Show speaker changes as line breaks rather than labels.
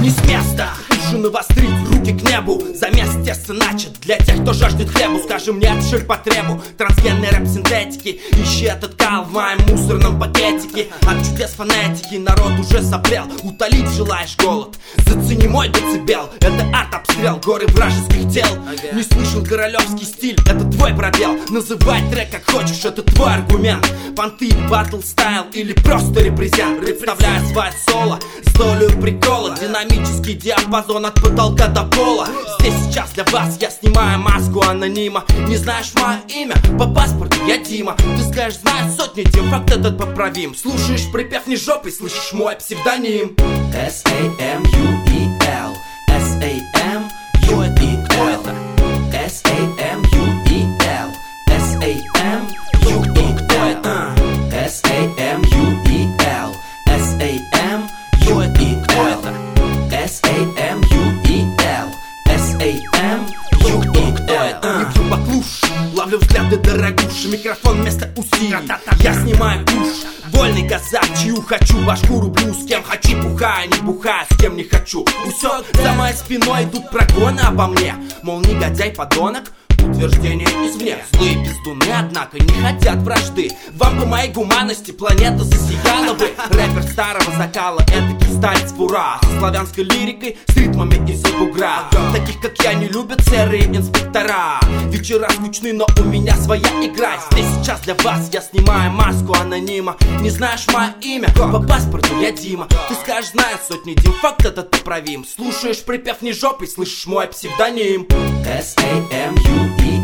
не с места. Уши навострить, руки к небу. Замес теста начат для тех, кто жаждет хлебу. Скажем нет ширпотребу трансгенной рэп-синтетики. Ищи этот кал в моем мусорном пакетике. От чудес фонетики народ уже сопрел. Утолить желаешь голод? Зацени мой децибел. Это арт-обстрел, горы вражеских тел. Не слышал королевский стиль, это твой пробел. Называй трек как хочешь, это твой аргумент. Понты, батл стайл или просто репрезент. Представляю свое соло с долей прикола. Динамический диапазон от потолка до пола. Здесь сейчас для вас я снимаю маску анонима. Не знаешь мое имя? По паспорту я Дима. Ты скажешь, знаю сотни дем, факт этот поправим. Слушаешь припев не жопой, слышишь мой псевдоним. S-A-M-U-E-L S-A-M-U-E-L S-A-M-U-E-L S-A-M-U-E-L S-A-M-U-E-L S-A-M-U-E-L S-A-M-U-E-L S-A-M-U-E-L. Не пью баклуш, ловлю взгляды дорогуши. Микрофон вместо усилий, я снимаю куш. Вольный казак, чью хочу, башку рублю. С кем хочу, бухаю, не бухаю, с кем не хочу. И все, за моей спиной идут прогоны обо мне. Мол, негодяй, подонок, утверждение извне. Злые пиздуны, однако, не хотят вражды. Вам по моей гуманности планета засияла бы. Рэпер старого закала, этакий старец фура. Со славянской лирикой, с ритмами из-за бугра. Таких, как я, не любят серые инспектора. Вечера скучны, но у меня своя игра. Здесь сейчас для вас я снимаю маску анонима. Не знаешь мое имя? По паспорту я Дима. Ты скажешь, знаю сотни дим, факт этот поправим. Слушаешь припев не жопой, слышишь мой псевдоним. S-A-M-U-E